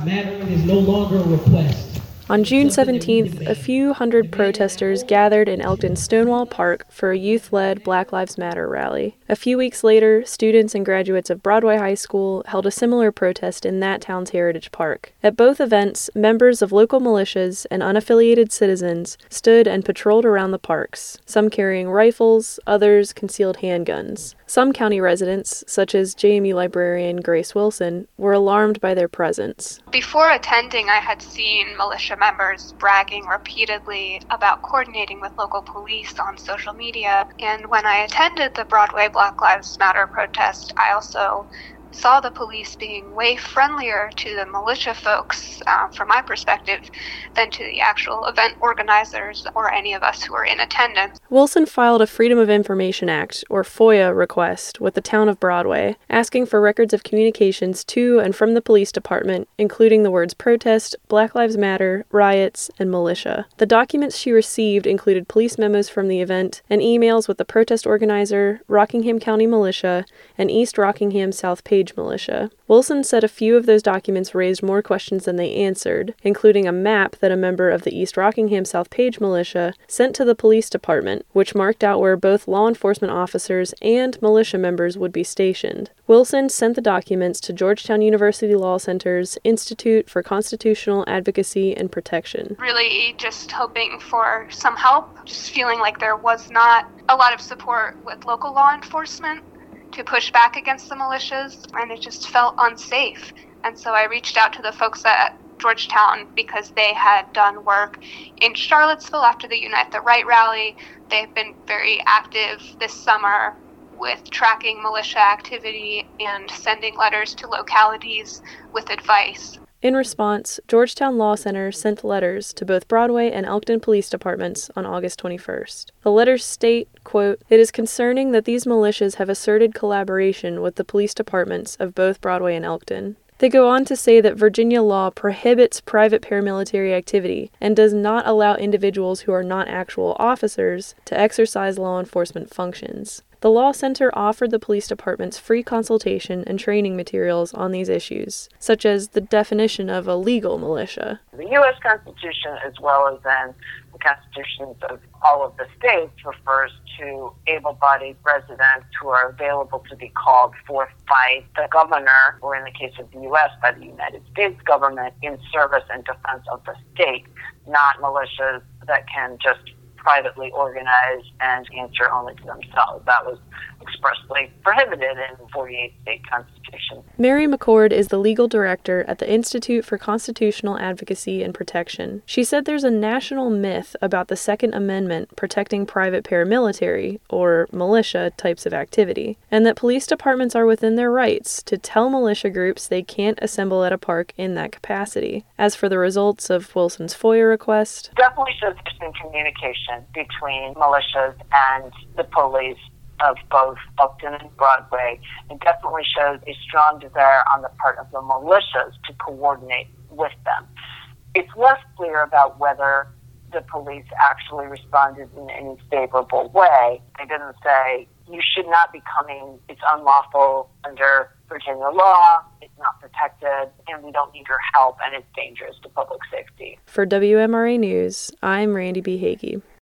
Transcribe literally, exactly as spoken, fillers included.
Matter is no longer a request. On June seventeenth, a few hundred protesters gathered in Elkton's Stonewall Park for a youth-led Black Lives Matter rally. A few weeks later, students and graduates of Broadway High School held a similar protest in that town's Heritage Park. At both events, members of local militias and unaffiliated citizens stood and patrolled around the parks, some carrying rifles, others concealed handguns. Some county residents, such as J M U librarian Grace Wilson, were alarmed by their presence. Before attending, I had seen militia members bragging repeatedly about coordinating with local police on social media, and when I attended the Broadway Black Lives Matter protest, I also saw the police being way friendlier to the militia folks, uh, from my perspective, than to the actual event organizers or any of us who were in attendance. Wilson filed a Freedom of Information Act, or FOIA, request with the town of Broadway, asking for records of communications to and from the police department, including the words protest, Black Lives Matter, riots, and militia. The documents she received included police memos from the event and emails with the protest organizer, Rockingham County Militia, and East Rockingham South Page Militia. Wilson said a few of those documents raised more questions than they answered, including a map that a member of the East Rockingham South Page Militia sent to the police department, which marked out where both law enforcement officers and militia members would be stationed. Wilson sent the documents to Georgetown University Law Center's Institute for Constitutional Advocacy and Protection. Really just hoping for some help, just feeling like there was not a lot of support with local law enforcement to push back against the militias, and it just felt unsafe. And so I reached out to the folks at Georgetown because they had done work in Charlottesville after the Unite the Right rally. They've been very active this summer with tracking militia activity and sending letters to localities with advice. In response, Georgetown Law Center sent letters to both Broadway and Elkton police departments on August twenty-first. The letters state, quote, "It is concerning that these militias have asserted collaboration with the police departments of both Broadway and Elkton." They go on to say that Virginia law prohibits private paramilitary activity and does not allow individuals who are not actual officers to exercise law enforcement functions. The Law Center offered the police departments free consultation and training materials on these issues, such as the definition of a legal militia. The U S Constitution, as well as then the constitutions of all of the states, refers to able-bodied residents who are available to be called forth by the governor, or in the case of the U S, by the United States government, in service and defense of the state, not militias that can just privately organize and answer only to themselves. That was expressly prohibited in the forty-eight state constitution. Mary McCord is the legal director at the Institute for Constitutional Advocacy and Protection. She said there's a national myth about the Second Amendment protecting private paramilitary, or militia, types of activity, and that police departments are within their rights to tell militia groups they can't assemble at a park in that capacity. As for the results of Wilson's FOIA request, definitely shows there's been communication between militias and the police of both Elkton and Broadway. It definitely shows a strong desire on the part of the militias to coordinate with them. It's less clear about whether the police actually responded in any favorable way. They didn't say, you should not be coming, it's unlawful under Virginia law, it's not protected, and we don't need your help, and it's dangerous to public safety. For W M R A News, I'm Randy B. Hagee.